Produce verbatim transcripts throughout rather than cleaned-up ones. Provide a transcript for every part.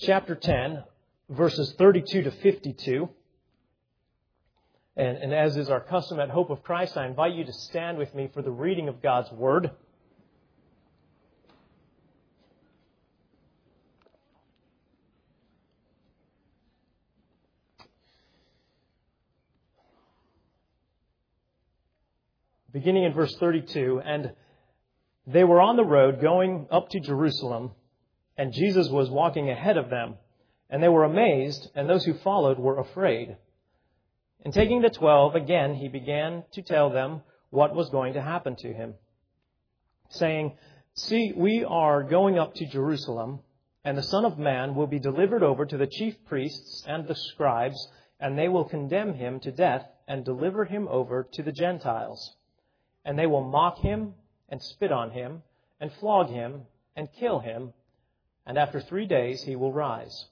chapter ten, verses thirty-two to fifty-two. And, and as is our custom at Hope of Christ, I invite you to stand with me for the reading of God's Word. Beginning in verse thirty-two, and they were on the road going up to Jerusalem, and Jesus was walking ahead of them. And they were amazed, and those who followed were afraid. And taking the twelve, again he began to tell them what was going to happen to him, saying, "See, we are going up to Jerusalem, and the Son of Man will be delivered over to the chief priests and the scribes, and they will condemn him to death and deliver him over to the Gentiles. And they will mock him and spit on him and flog him and kill him, and after three days he will rise."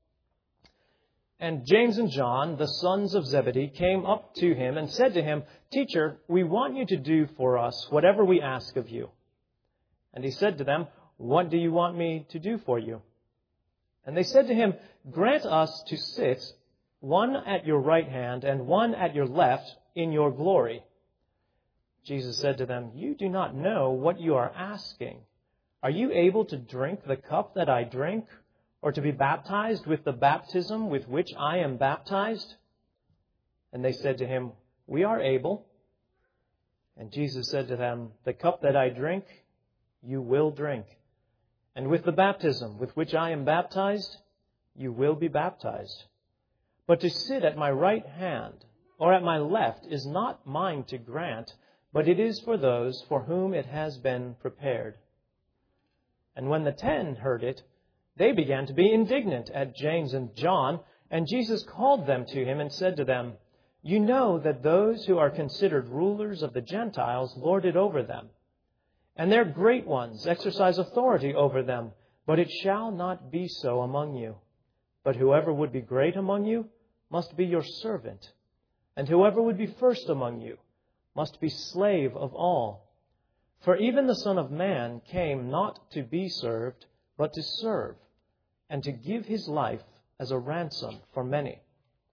And James and John, the sons of Zebedee, came up to him and said to him, "Teacher, we want you to do for us whatever we ask of you." And he said to them, "What do you want me to do for you?" And they said to him, "Grant us to sit, one at your right hand and one at your left, in your glory." Jesus said to them, "You do not know what you are asking. Are you able to drink the cup that I drink, or to be baptized with the baptism with which I am baptized?" And they said to him, "We are able." And Jesus said to them, "The cup that I drink, you will drink. And with the baptism with which I am baptized, you will be baptized. But to sit at my right hand or at my left is not mine to grant, but it is for those for whom it has been prepared." And when the ten heard it, they began to be indignant at James and John, and Jesus called them to him and said to them, "You know that those who are considered rulers of the Gentiles lord it over them, and their great ones exercise authority over them, but it shall not be so among you. But whoever would be great among you must be your servant, and whoever would be first among you must be slave of all. For even the Son of Man came not to be served, but to serve, and to give his life as a ransom for many."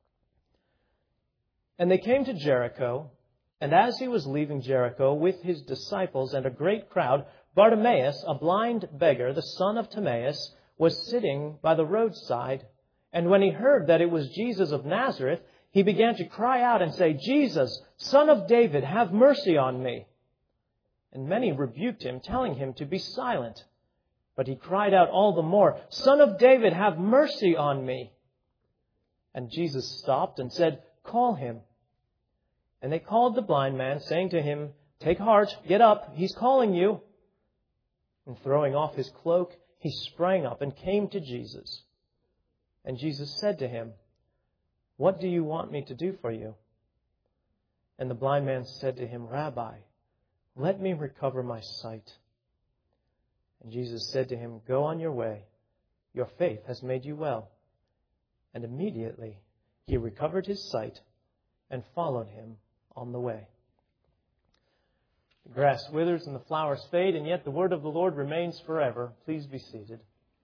And they came to Jericho, and as he was leaving Jericho with his disciples and a great crowd, Bartimaeus, a blind beggar, the son of Timaeus, was sitting by the roadside. And when he heard that it was Jesus of Nazareth, he began to cry out and say, "Jesus, Son of David, have mercy on me." And many rebuked him, telling him to be silent. But he cried out all the more, "Son of David, have mercy on me." And Jesus stopped and said, "Call him." And they called the blind man, saying to him, "Take heart, get up, he's calling you." And throwing off his cloak, he sprang up and came to Jesus. And Jesus said to him, "What do you want me to do for you?" And the blind man said to him, "Rabbi, let me recover my sight." And Jesus said to him, "Go on your way. Your faith has made you well." And immediately he recovered his sight and followed him on the way. The grass withers and the flowers fade, and yet the word of the Lord remains forever. Please be seated.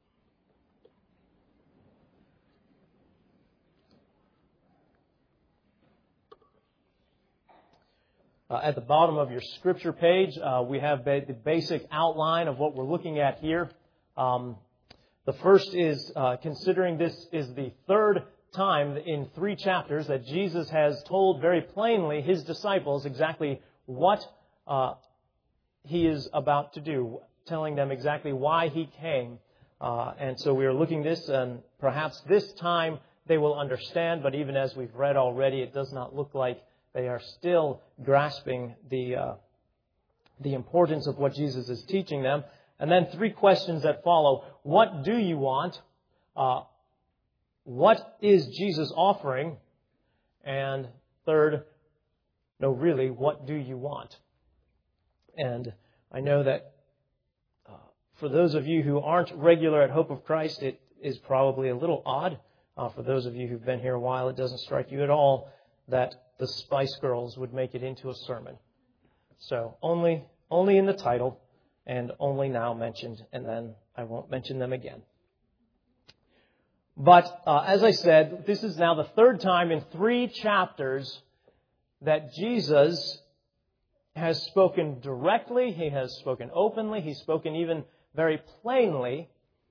Uh, at the bottom of your scripture page, uh, we have ba- the basic outline of what we're looking at here. Um, the first is, uh, considering this is the third time in three chapters that Jesus has told very plainly his disciples exactly what uh, he is about to do, telling them exactly why he came. Uh, and so we are looking this, and perhaps this time they will understand, but even as we've read already, it does not look like they are still grasping the uh, the importance of what Jesus is teaching them. And then three questions that follow. What do you want? Uh, what is Jesus offering? And third, no, really, what do you want? And I know that uh, for those of you who aren't regular at Hope of Christ, it is probably a little odd. Uh, for those of you who've been here a while, it doesn't strike you at all that the Spice Girls would make it into a sermon. So only only in the title and only now mentioned, and then I won't mention them again. But uh, as I said, this is now the third time in three chapters that Jesus has spoken directly, He has spoken openly, He's spoken even very plainly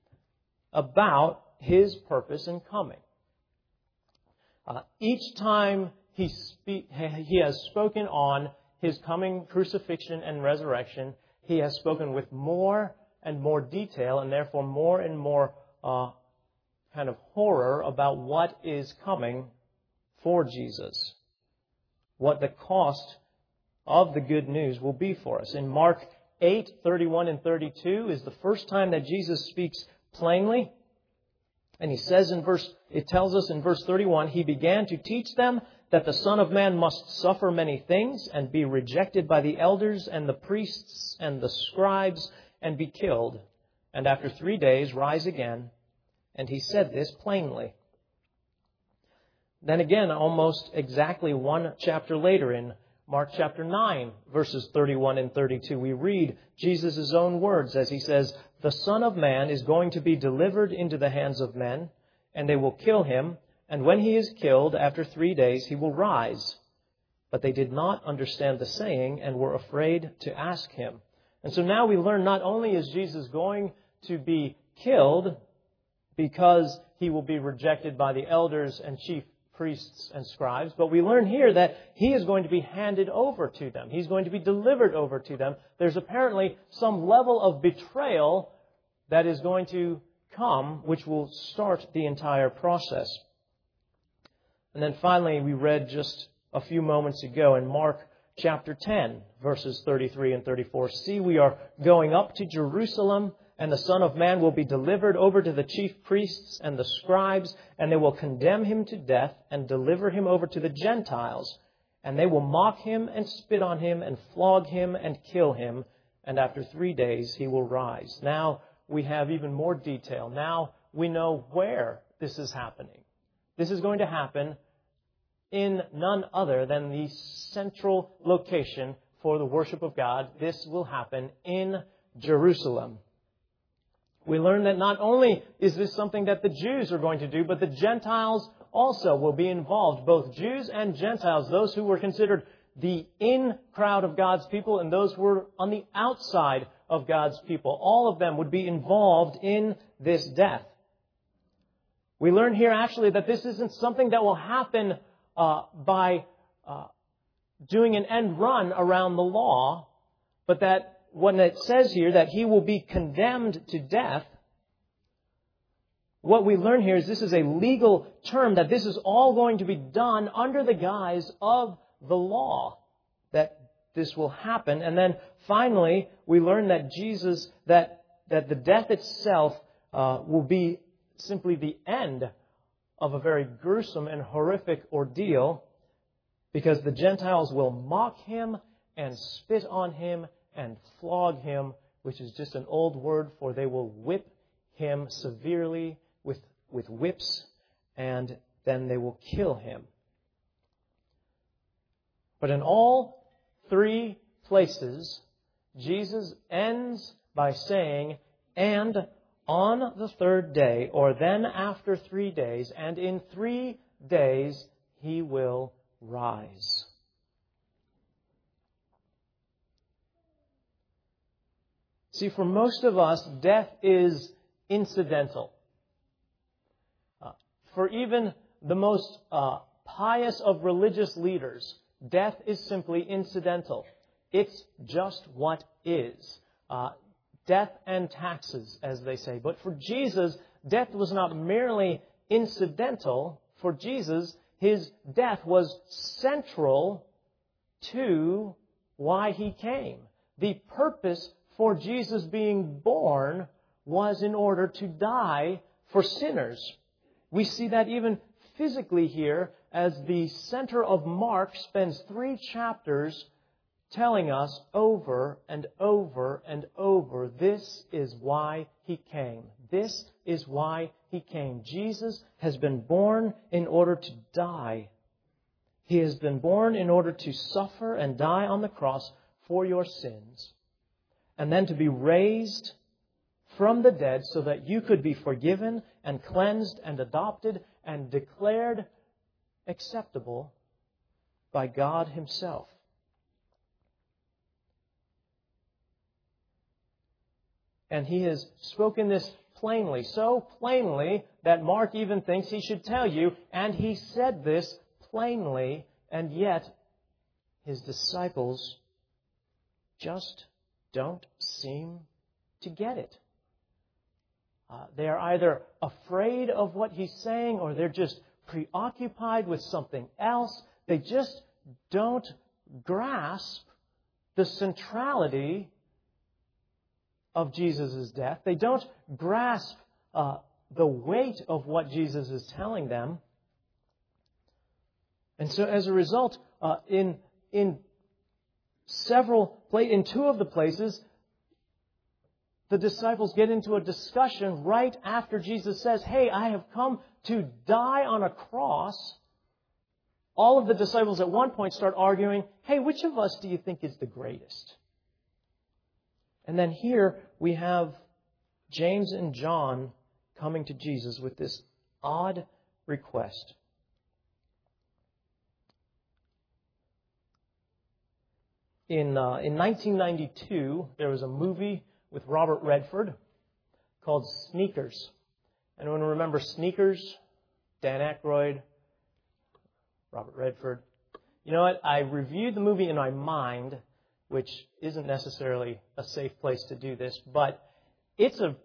about His purpose in coming. Uh, each time he, spe- he has spoken on His coming crucifixion and resurrection, He has spoken with more and more detail, and therefore more and more uh, kind of horror about what is coming for Jesus, what the cost of the good news will be for us. In Mark eight, thirty-one and thirty-two is the first time that Jesus speaks plainly. And He says in verse, it tells us in verse thirty-one, He began to teach them that the Son of Man must suffer many things and be rejected by the elders and the priests and the scribes and be killed, and after three days rise again. And He said this plainly. Then again, almost exactly one chapter later in Mark chapter nine, verses thirty-one and thirty-two, we read Jesus' own words as He says, "The Son of Man is going to be delivered into the hands of men, and they will kill Him, and when He is killed, after three days He will rise." But they did not understand the saying and were afraid to ask Him. And so now we learn not only is Jesus going to be killed because He will be rejected by the elders and chief priests and scribes, but we learn here that He is going to be handed over to them. He's going to be delivered over to them. There's apparently some level of betrayal that is going to come, which will start the entire process. And then finally, we read just a few moments ago in Mark chapter ten, verses thirty-three and thirty-four. "See, we are going up to Jerusalem, and the Son of Man will be delivered over to the chief priests and the scribes, and they will condemn Him to death and deliver Him over to the Gentiles. And they will mock Him and spit on Him and flog Him and kill Him. And after three days He will rise." Now we have even more detail. Now we know where this is happening. This is going to happen in none other than the central location for the worship of God. This will happen in Jerusalem. We learn that not only is this something that the Jews are going to do, but the Gentiles also will be involved. Both Jews and Gentiles, those who were considered the in crowd of God's people and those who were on the outside of God's people, all of them would be involved in this death. We learn here actually that this isn't something that will happen uh, by uh, doing an end run around the law, but that when it says here that He will be condemned to death, what we learn here is this is a legal term, that this is all going to be done under the guise of the law, that this will happen. And then finally, we learn that Jesus, that, that the death itself uh, will be simply the end of a very gruesome and horrific ordeal, because the Gentiles will mock Him and spit on Him and flog Him, which is just an old word for they will whip Him severely with, with whips, and then they will kill Him. But in all three places, Jesus ends by saying, "And on the third day," or then after three days, "and in three days He will rise." See, for most of us, death is incidental. Uh, for even the most uh, pious of religious leaders, death is simply incidental. It's just what is. Uh, death and taxes, as they say. But for Jesus, death was not merely incidental. For Jesus, His death was central to why He came. The purpose for Jesus being born was in order to die for sinners. We see that even physically here, as the center of Mark spends three chapters telling us over and over and over, this is why He came. This is why He came. Jesus has been born in order to die. He has been born in order to suffer and die on the cross for your sins, and then to be raised from the dead so that you could be forgiven and cleansed and adopted and declared acceptable by God Himself. And He has spoken this plainly, so plainly that Mark even thinks he should tell you, and he said this plainly, and yet His disciples just don't seem to get it. Uh, they are either afraid of what He's saying, or they're just preoccupied with something else. They just don't grasp the centrality of Jesus' death. They don't grasp uh, the weight of what Jesus is telling them. And so as a result, uh, in in several in two of the places, the disciples get into a discussion right after Jesus says, "Hey, I have come to die on a cross." All of the disciples at one point start arguing, "Hey, which of us do you think is the greatest?" And then here we have James and John coming to Jesus with this odd request. In uh, in nineteen ninety-two, there was a movie with Robert Redford called Sneakers. Anyone remember Sneakers? Dan Aykroyd, Robert Redford. You know what? I reviewed the movie in my mind, which isn't necessarily a safe place to do this, but it's a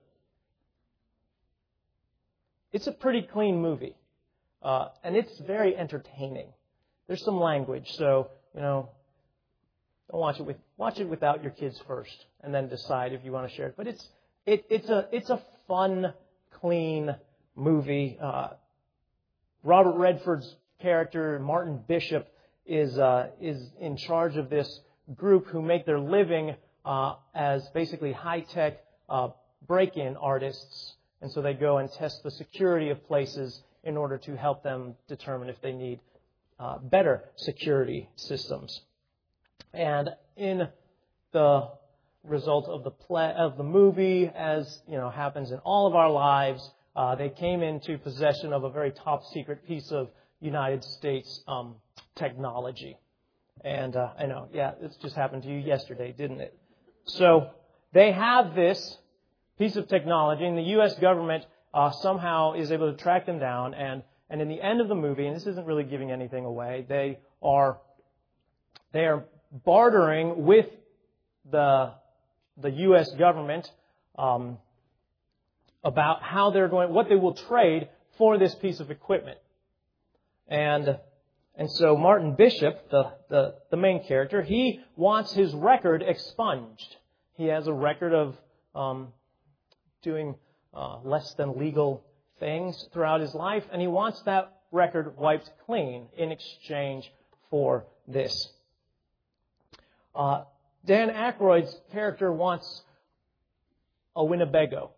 it's a pretty clean movie, uh, and it's very entertaining. There's some language, so you know, don't watch it with watch it without your kids first, and then decide if you want to share it. But it's it it's a it's a fun, clean movie. Uh, Robert Redford's character, Martin Bishop, is uh, is in charge of this group who make their living uh, as basically high-tech uh, break-in artists. And so they go and test the security of places in order to help them determine if they need uh, better security systems. And in the result of the play, of the movie, as you know happens in all of our lives, uh, they came into possession of a very top-secret piece of United States um, technology. And uh, I know, yeah, this just happened to you yesterday, didn't it? So they have this piece of technology, and the U S government uh, somehow is able to track them down. And, and in the end of the movie, and this isn't really giving anything away, they are they are bartering with the the U S government um, about how they're going, what they will trade for this piece of equipment, and. And so Martin Bishop, the, the, the main character, he wants his record expunged. He has a record of um, doing uh, less than legal things throughout his life, and he wants that record wiped clean in exchange for this. Uh, Dan Aykroyd's character wants a Winnebago.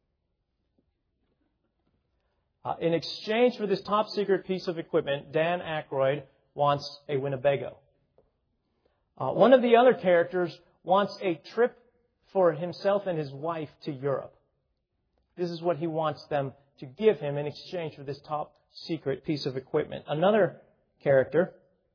Uh, in exchange for this top-secret piece of equipment, Dan Aykroyd wants a Winnebago. Uh, one of the other characters wants a trip for himself and his wife to Europe. This is what he wants them to give him in exchange for this top-secret piece of equipment. Another character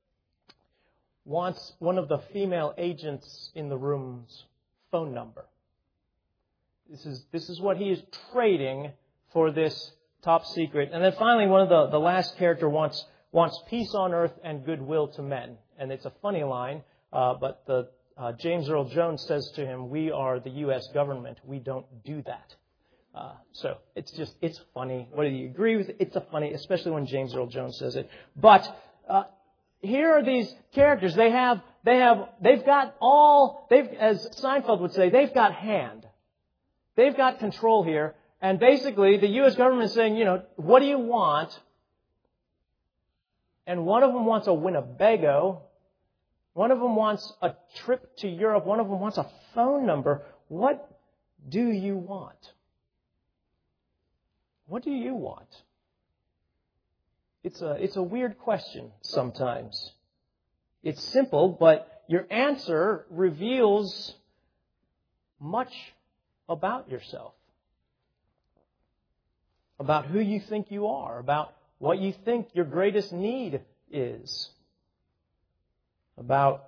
wants one of the female agents in the room's phone number. This is, this is what he is trading for this top secret. And then finally, one of the, the last character wants wants peace on earth and goodwill to men. And it's a funny line, uh, but the uh, James Earl Jones says to him, "We are the U S government. We don't do that." Uh, so it's just, it's funny. Whether you agree with it, it's a funny, especially when James Earl Jones says it. But uh, here are these characters. They have, they have, they've got all, they've, as Seinfeld would say, they've got hand. They've got control here. And basically, the U S government is saying, you know, what do you want? And one of them wants a Winnebago. One of them wants a trip to Europe. One of them wants a phone number. What do you want? What do you want? It's a, it's a weird question sometimes. It's simple, but your answer reveals much about yourself. about who you think you are, about what you think your greatest need is, about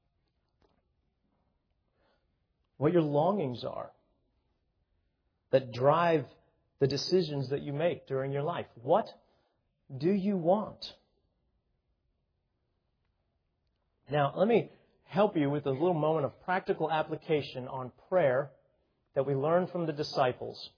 what your longings are that drive the decisions that you make during your life. What do you want? Now, let me help you with a little moment of practical application on prayer that we learned from the disciples.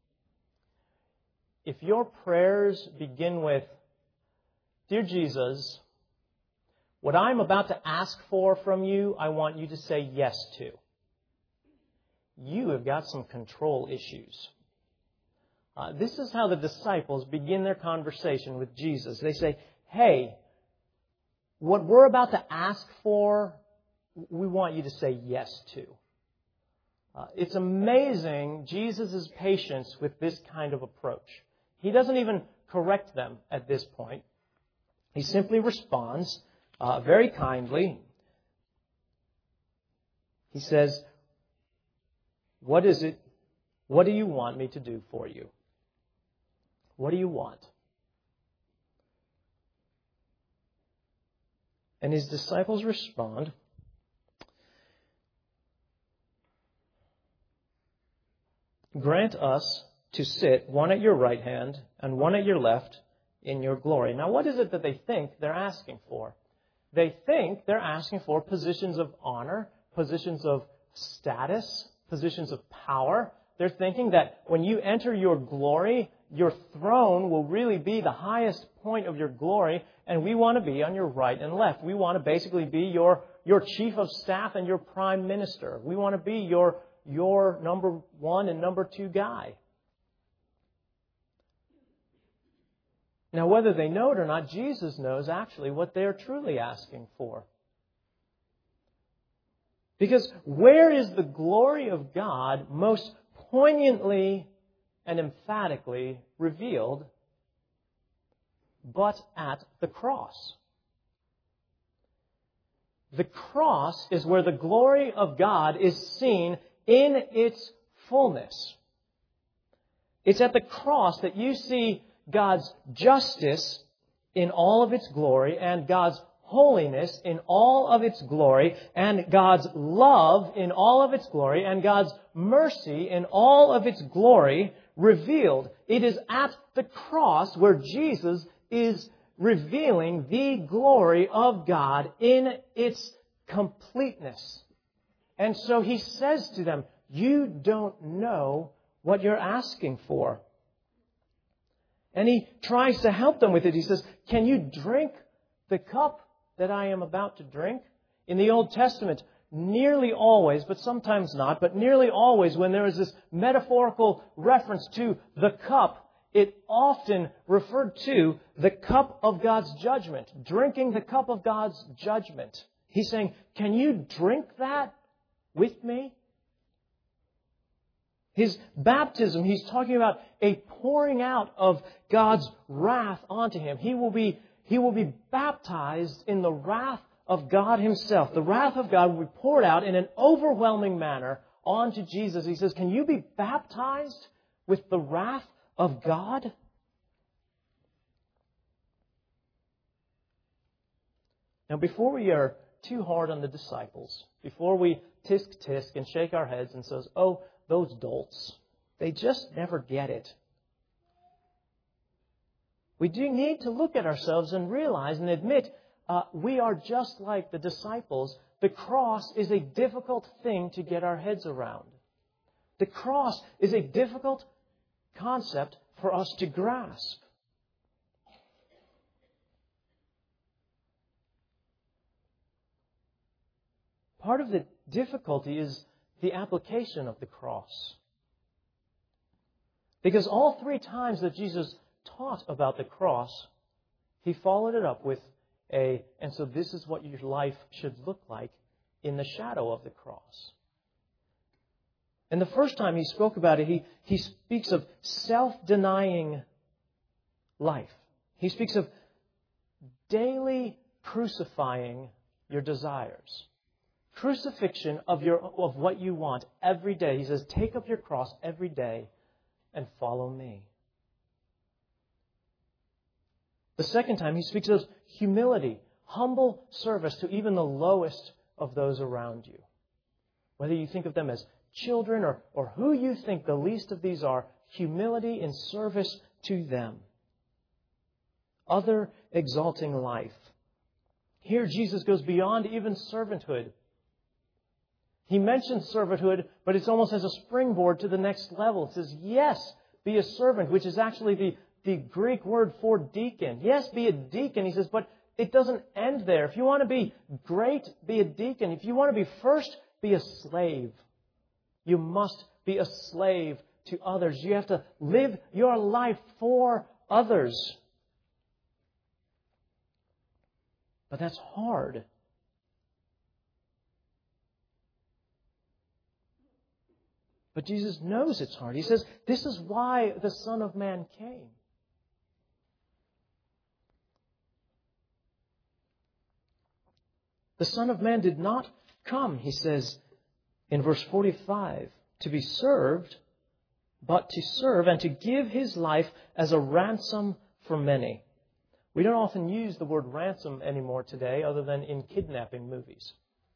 If your prayers begin with, "Dear Jesus, what I'm about to ask for from you, I want you to say yes to," you have got some control issues. Uh, this is how the disciples begin their conversation with Jesus. They say, "Hey, what we're about to ask for, we want you to say yes to." Uh, it's amazing Jesus' patience with this kind of approach. He doesn't even correct them at this point. He simply responds uh, very kindly. He says, "What is it? What do you want me to do for you? What do you want?" And his disciples respond, "Grant us to sit one at your right hand and one at your left in your glory." Now, what is it that they think they're asking for? They think they're asking for positions of honor, positions of status, positions of power. They're thinking that when you enter your glory, your throne will really be the highest point of your glory, and we want to be on your right and left. We want to basically be your, your chief of staff and your prime minister. We want to be your, your number one and number two guy. Now, whether they know it or not, Jesus knows actually what they're truly asking for. Because where is the glory of God most poignantly and emphatically revealed but at the cross? The cross is where the glory of God is seen in its fullness. It's at the cross that you see God's justice in all of its glory and God's holiness in all of its glory and God's love in all of its glory and God's mercy in all of its glory revealed. It is at the cross where Jesus is revealing the glory of God in its completeness. And so he says to them, "You don't know what you're asking for." And he tries to help them with it. He says, "Can you drink the cup that I am about to drink?" In the Old Testament, nearly always, but sometimes not, but nearly always when there is this metaphorical reference to the cup, it often referred to the cup of God's judgment, drinking the cup of God's judgment. He's saying, "Can you drink that with me?" His baptism, he's talking about a pouring out of God's wrath onto him. He will be, he will be baptized in the wrath of God himself. The wrath of God will be poured out in an overwhelming manner onto Jesus. He says, "Can you be baptized with the wrath of God?" Now, before we are too hard on the disciples, before we tisk tisk and shake our heads and says, "Oh, those dolts, they just never get it," we do need to look at ourselves and realize and admit uh, we are just like the disciples. The cross is a difficult thing to get our heads around. The cross is a difficult concept for us to grasp. Part of the difficulty is the application of the cross. Because all three times that Jesus taught about the cross, he followed it up with a, "And so this is what your life should look like in the shadow of the cross." And the first time he spoke about it, he, he speaks of self-denying life. He speaks of daily crucifying your desires. Crucifixion of your of what you want every day. He says, "Take up your cross every day and follow me." The second time, he speaks of humility, humble service to even the lowest of those around you. Whether you think of them as children or, or who you think the least of these are, humility in service to them. Other exalting life. Here Jesus goes beyond even servanthood. He mentions servanthood, but it's almost as a springboard to the next level. It says, yes, be a servant, which is actually the, the Greek word for deacon. Yes, be a deacon, he says, but it doesn't end there. If you want to be great, be a deacon. If you want to be first, be a slave. You must be a slave to others. You have to live your life for others. But that's hard. But Jesus knows it's hard. He says, this is why the Son of Man came. The Son of Man did not come, he says in verse forty-five, to be served, but to serve and to give his life as a ransom for many. We don't often use the word ransom anymore today other than in kidnapping movies.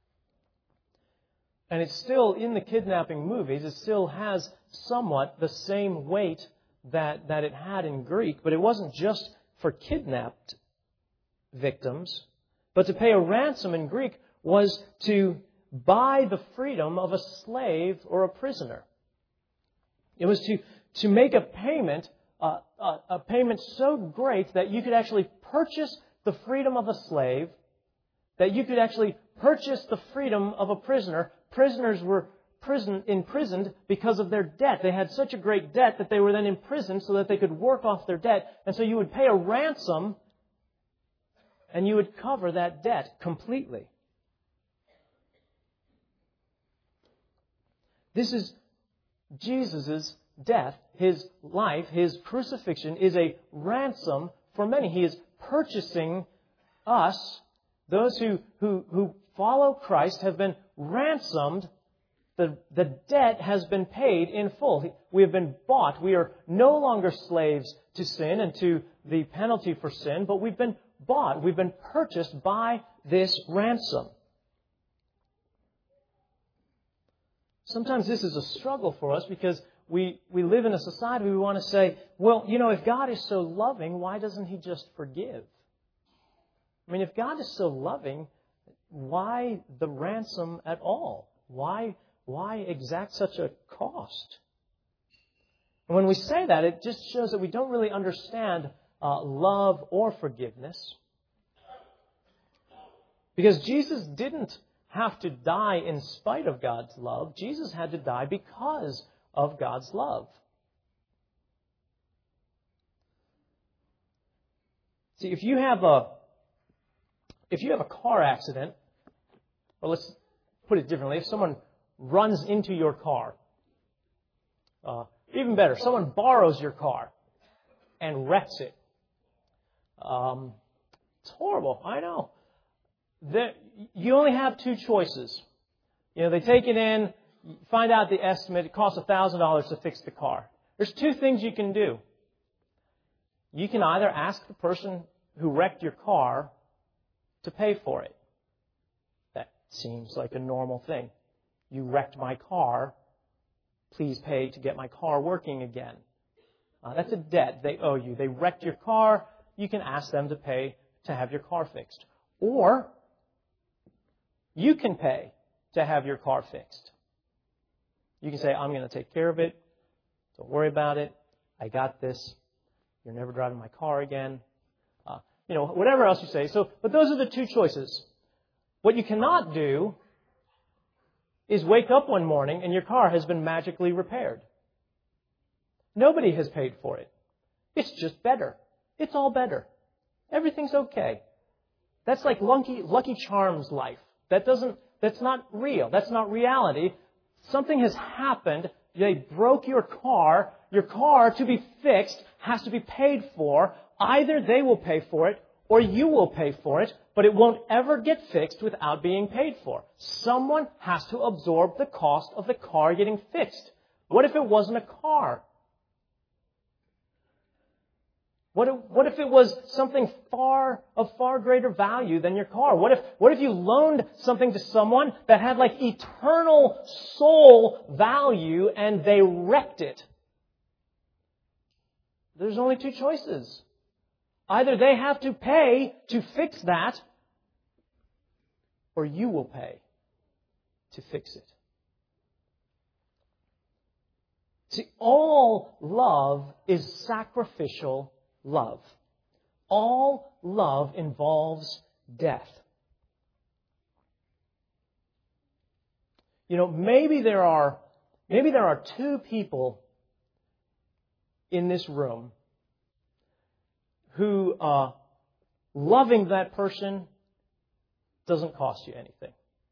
And it's still, in the kidnapping movies, it still has somewhat the same weight that, that it had in Greek, but it wasn't just for kidnapped victims. But to pay a ransom in Greek was to buy the freedom of a slave or a prisoner. It was to, to make a payment, uh, a, a payment so great that you could actually purchase the freedom of a slave, that you could actually purchase the freedom of a prisoner. Prisoners were prison, imprisoned because of their debt. They had such a great debt that they were then imprisoned so that they could work off their debt. And so you would pay a ransom and you would cover that debt completely. This is Jesus' death, his life, his crucifixion is a ransom for many. He is purchasing us. Those who, who, who follow Christ have been ransomed. The, the debt has been paid in full. We have been bought. We are no longer slaves to sin and to the penalty for sin, but we've been bought. We've been purchased by this ransom. Sometimes this is a struggle for us because we, we live in a society where we want to say, well, you know, if God is so loving, why doesn't He just forgive? I mean, if God is so loving, why the ransom at all? Why, why exact such a cost? And when we say that, it just shows that we don't really understand uh, love or forgiveness. Because Jesus didn't have to die in spite of God's love. Jesus had to die because of God's love. See, if you have a if you have a car accident, or let's put it differently, if someone runs into your car, uh, even better, someone borrows your car and wrecks it. Um, it's horrible, I know. The, you only have two choices. You know, they take it in, find out the estimate, it costs one thousand dollars to fix the car. There's two things you can do. You can either ask the person who wrecked your car to pay for it. That seems like a normal thing. You wrecked my car, please pay to get my car working again. Uh, that's a debt they owe you. They wrecked your car, you can ask them to pay to have your car fixed. Or you can pay to have your car fixed. You can say, I'm going to take care of it. Don't worry about it. I got this. You're never driving my car again. Uh, you know, whatever else you say. So, but those are the two choices. What you cannot do is wake up one morning and your car has been magically repaired. Nobody has paid for it. It's just better. It's all better. Everything's okay. That's like Lucky, Lucky Charms life. That doesn't, that's not real. That's not reality. Something has happened. They broke your car. Your car, to be fixed, has to be paid for. Either they will pay for it or you will pay for it, but it won't ever get fixed without being paid for. Someone has to absorb the cost of the car getting fixed. What if it wasn't a car? What if, what if it was something far of far greater value than your car? What if, what if you loaned something to someone that had like eternal soul value and they wrecked it? There's only two choices. Either they have to pay to fix that, or you will pay to fix it. See, all love is sacrificial love. All love involves death. You know, maybe there are, maybe there are two people in this room who, uh, loving that person doesn't cost you anything.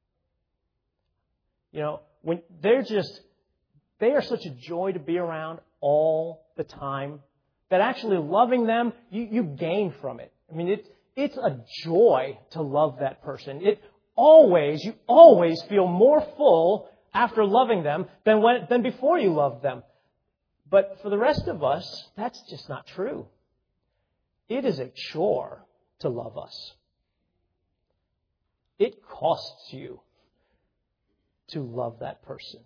You know, when they're just, they are such a joy to be around all the time that actually loving them, you, you gain from it. I mean, it, it's a joy to love that person. It always, you always feel more full after loving them than when, than before you loved them. But for the rest of us, that's just not true. It is a chore to love us. It costs you to love that person.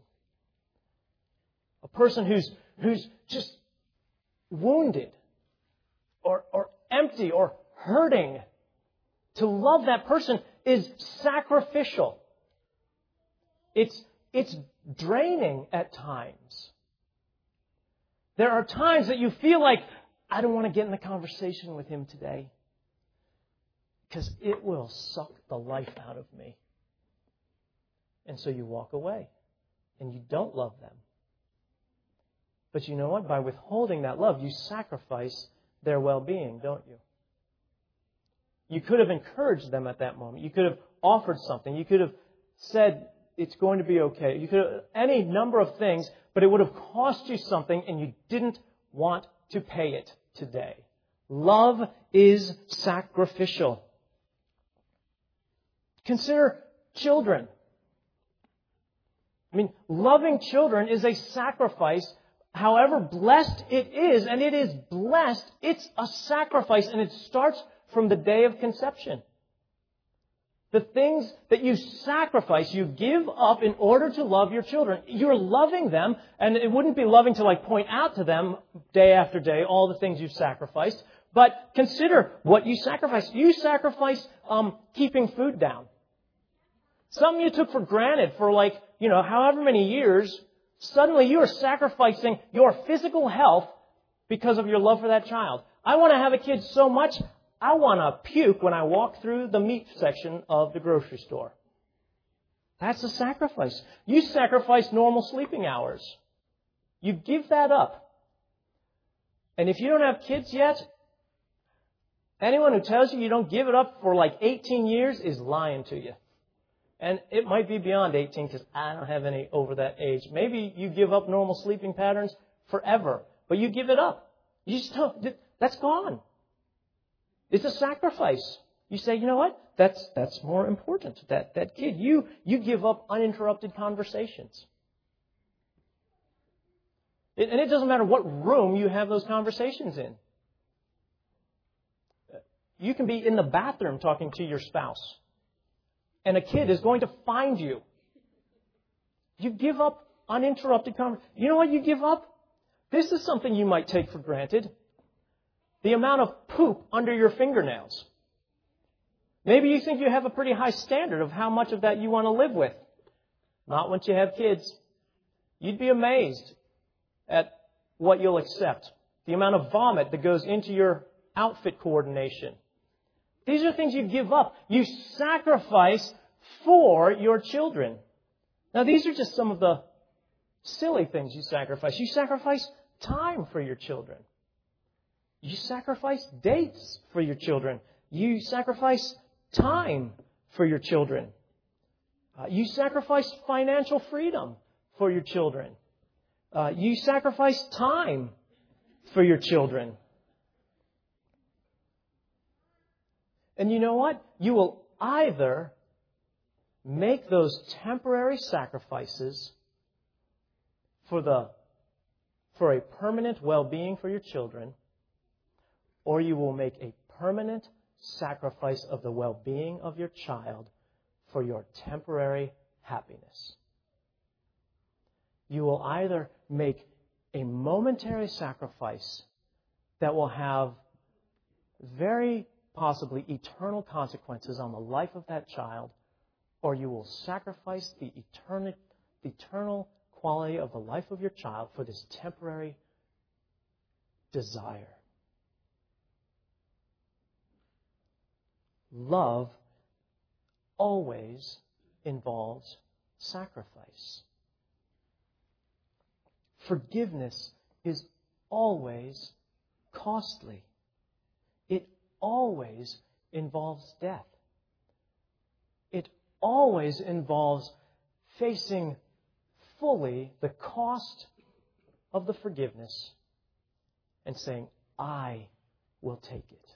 A person who's who's just wounded or, or empty or hurting. To love that person is sacrificial. It's, it's draining at times. There are times that you feel like, I don't want to get in the conversation with him today because it will suck the life out of me. And so you walk away and you don't love them. But you know what? By withholding that love, you sacrifice their well-being, don't you? You could have encouraged them at that moment. You could have offered something. You could have said, it's going to be okay. You could have any number of things, but it would have cost you something and you didn't want to pay it today. Love is sacrificial. Consider children. I mean, loving children is a sacrifice. However blessed it is, and it is blessed, it's a sacrifice, and it starts from the day of conception. The things that you sacrifice, you give up in order to love your children. You're loving them, and it wouldn't be loving to like point out to them day after day all the things you've sacrificed. But consider what you sacrifice. You sacrifice um, keeping food down. Something you took for granted for like, you know, however many years. Suddenly you are sacrificing your physical health because of your love for that child. I want to have a kid so much, I want to puke when I walk through the meat section of the grocery store. That's a sacrifice. You sacrifice normal sleeping hours. You give that up. And if you don't have kids yet, anyone who tells you you don't give it up for like eighteen years is lying to you. And it might be beyond eighteen because I don't have any over that age. Maybe you give up normal sleeping patterns forever, but you give it up. You just don't, that's gone. It's a sacrifice. You say, you know what? That's that's more important. That that kid, you you give up uninterrupted conversations. It, and it doesn't matter what room you have those conversations in. You can be in the bathroom talking to your spouse. And a kid is going to find you. You give up uninterrupted conversation. You know what you give up? This is something you might take for granted. The amount of poop under your fingernails. Maybe you think you have a pretty high standard of how much of that you want to live with. Not once you have kids. You'd be amazed at what you'll accept. The amount of vomit that goes into your outfit coordination. These are things you give up. You sacrifice for your children. Now, these are just some of the silly things you sacrifice. You sacrifice time for your children. You sacrifice dates for your children. You sacrifice time for your children. Uh, you sacrifice financial freedom for your children. Uh, you sacrifice time for your children. And you know what? You will either make those temporary sacrifices for the for a permanent well-being for your children, or you will make a permanent sacrifice of the well-being of your child for your temporary happiness. You will either make a momentary sacrifice that will have very possibly eternal consequences on the life of that child, or you will sacrifice the eternal, the eternal quality of the life of your child for this temporary desire. Love always involves sacrifice. Forgiveness is always costly. It always involves death. It always involves facing fully the cost of the forgiveness and saying, I will take it.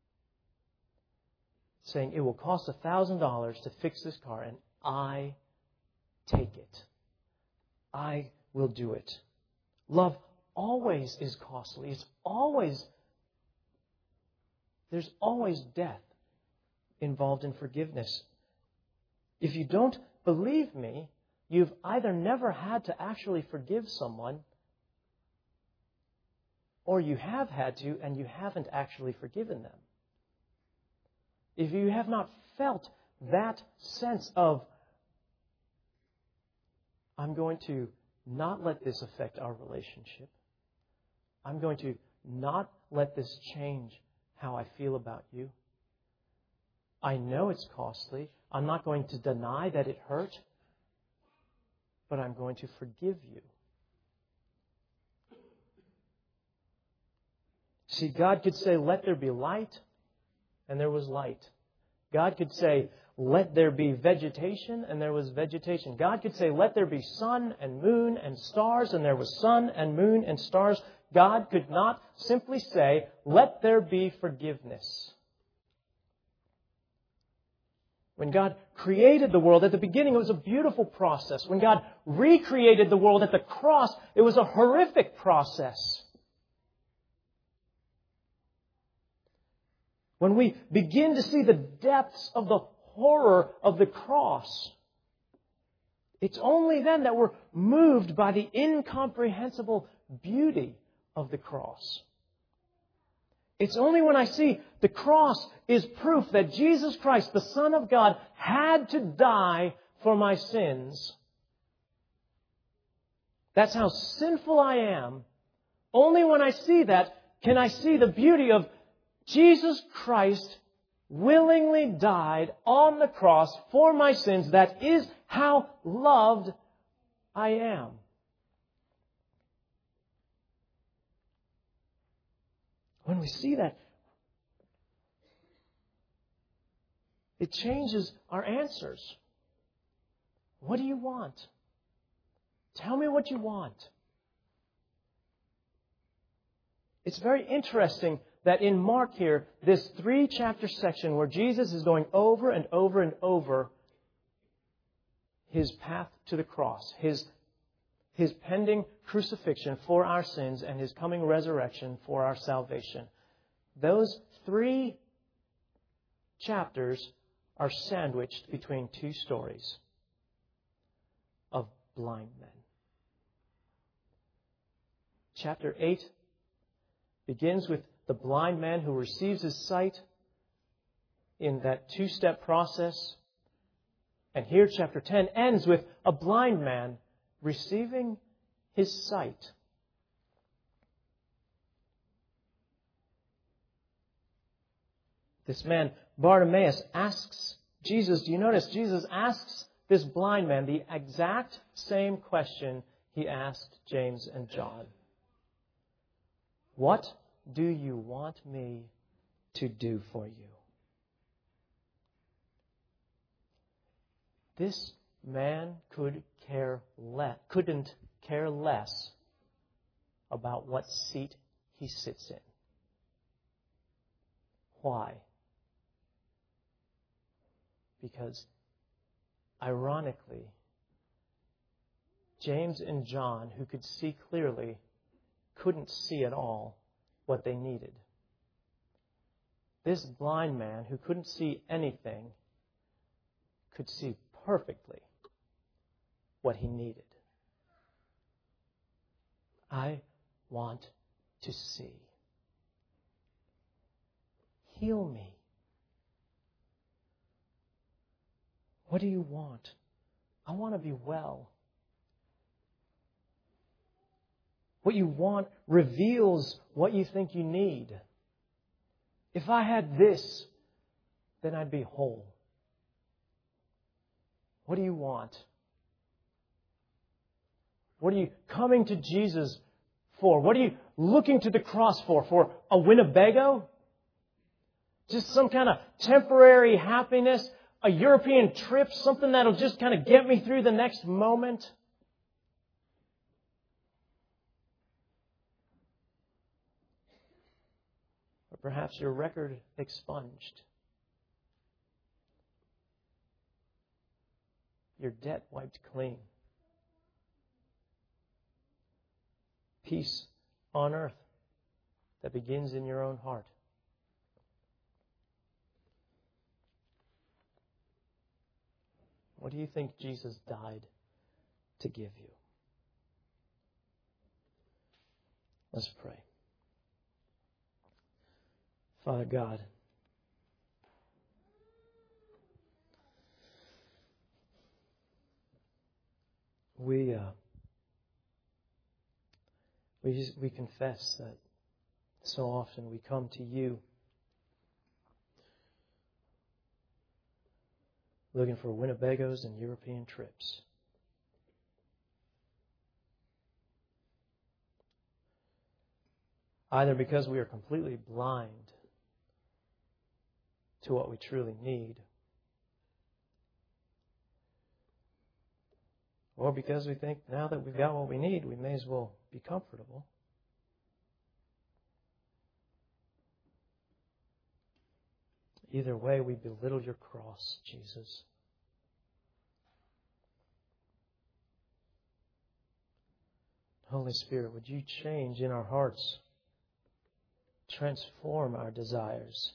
Saying, it will cost one thousand dollars to fix this car, and I take it. I will do it. Love always is costly. It's always, there's always death involved in forgiveness. If you don't believe me, you've either never had to actually forgive someone, or you have had to and you haven't actually forgiven them. If you have not felt that sense of, I'm going to not let this affect our relationship. I'm going to not let this change how I feel about you. I know it's costly. I'm not going to deny that it hurt, but I'm going to forgive you. See, God could say, let there be light, and there was light. God could say, let there be vegetation, and there was vegetation. God could say, let there be sun and moon and stars, and there was sun and moon and stars. God could not simply say, let there be forgiveness. When God created the world at the beginning, it was a beautiful process. When God recreated the world at the cross, it was a horrific process. When we begin to see the depths of the horror of the cross, it's only then that we're moved by the incomprehensible beauty of the cross. It's only when I see the cross is proof that Jesus Christ, the Son of God, had to die for my sins. That's how sinful I am. Only when I see that can I see the beauty of Jesus Christ willingly died on the cross for my sins. That is how loved I am. When we see that, it changes our answers. What do you want? Tell me what you want. It's very interesting that in Mark here, this three-chapter section where Jesus is going over and over and over His path to the cross, His, His pending crucifixion for our sins and His coming resurrection for our salvation. Those three chapters are sandwiched between two stories of blind men. Chapter eight begins with the blind man who receives his sight in that two-step process. And here chapter ten ends with a blind man receiving his sight. This man, Bartimaeus, asks Jesus, do you notice Jesus asks this blind man the exact same question he asked James and John. What do you want me to do for you? This man could care le- couldn't care less about what seat he sits in. Why? Because, ironically, James and John, who could see clearly, couldn't see at all what they needed. this blind man who couldn't see anything could see perfectly what he needed. I want to see. Heal me. What do you want? I want to be well. What you want reveals what you think you need. If I had this, then I'd be whole. What do you want? What are you coming to Jesus for? What are you looking to the cross for? For a Winnebago? Just some kind of temporary happiness? A European trip? Something that'll just kind of get me through the next moment? Or perhaps your record expunged. Your debt wiped clean. Peace on earth that begins in your own heart. What do you think Jesus died to give you? Let's pray. Father God, we uh, we just, we confess that so often we come to you looking for Winnebagos and European trips. Either because we are completely blind to what we truly need, or because we think now that we've got what we need, we may as well be comfortable. Either way, we belittle your cross, Jesus. Holy Spirit, would you change in our hearts, transform our desires.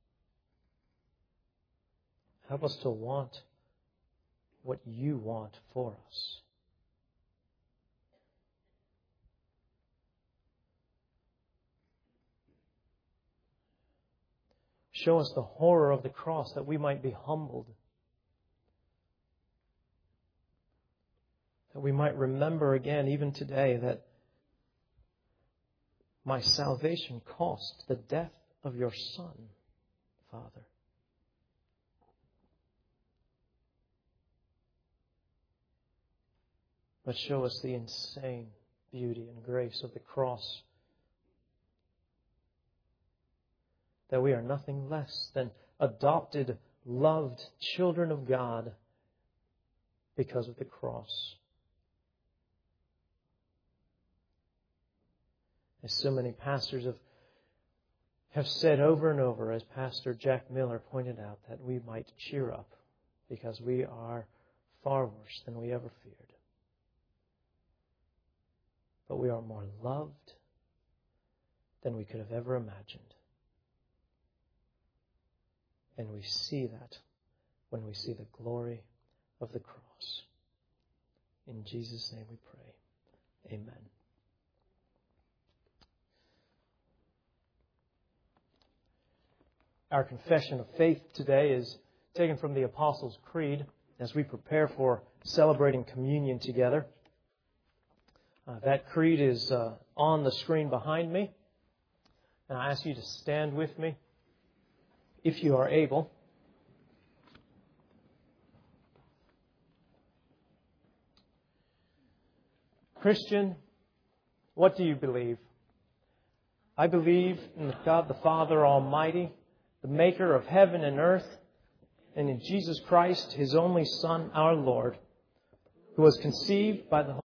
Help us to want what you want for us. Show us the horror of the cross that we might be humbled. That we might remember again, even today, that my salvation cost the death of your Son, Father. But show us the insane beauty and grace of the cross. That we are nothing less than adopted, loved children of God because of the cross. As so many pastors have, have said over and over, as Pastor Jack Miller pointed out, that we might cheer up because we are far worse than we ever feared. But we are more loved than we could have ever imagined. And we see that when we see the glory of the cross. In Jesus' name we pray. Amen. Our confession of faith today is taken from the Apostles' Creed as we prepare for celebrating communion together. Uh, that creed is uh, on the screen behind me. And I ask you to stand with me, if you are able. Christian, what do you believe? I believe in God the Father Almighty, the maker of heaven and earth, and in Jesus Christ, His only Son, our Lord, who was conceived by the